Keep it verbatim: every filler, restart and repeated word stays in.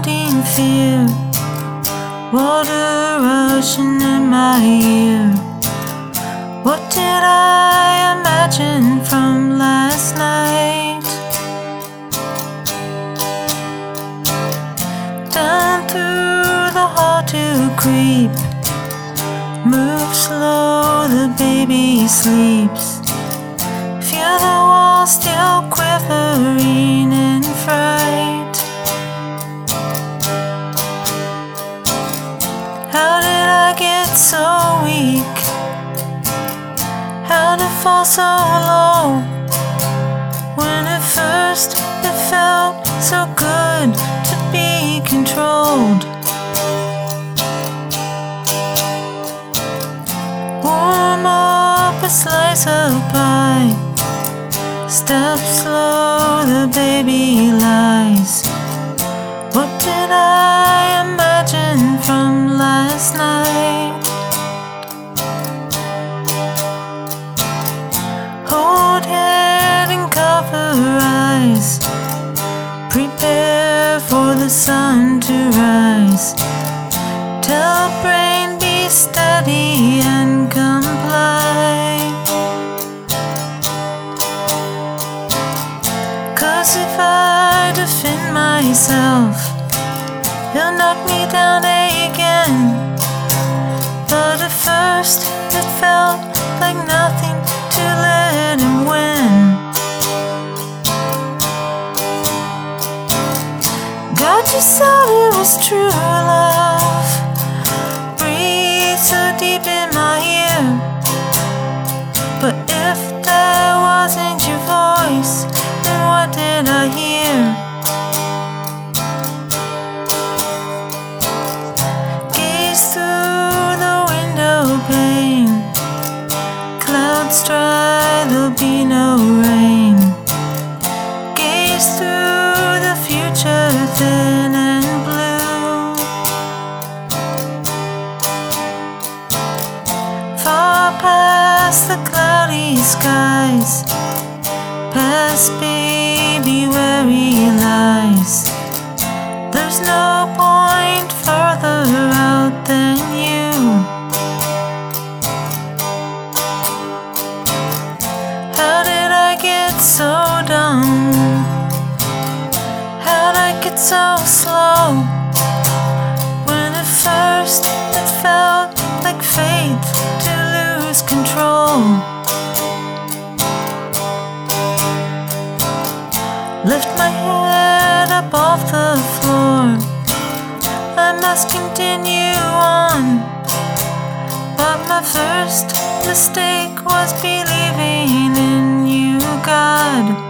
holding fear, water rushing in my ear. What did I imagine from last night? Down through the hall to creep, move slow, the baby sleeps. Feel the walls still quivering in fright. How did I get so weak? How to fall so low, when at first it felt so good to be controlled. Warm up a slice of pie, step slow, the baby lies. What did I imagine from last night? Hold head and cover eyes, prepare for the sun to rise. Tell brain be steady and comply. Cause if I defend myself, he'll knock me down again. But at first it felt like nothing to let him win. God, you said it was true love. Breathe so deep in my ear. But if that wasn't your voice, then what did I hear? Gaze through the window pane, clouds dry, there'll be no rain. Gaze through the future thin and blue. Far past the cloudy skies, past baby where he lies. There's no point further out than you. How did I get so dumb? How'd I get so slow, when at first it felt like fate to lose control? Lift my head up off the floor, I must continue on. But my first mistake was believing in you, God.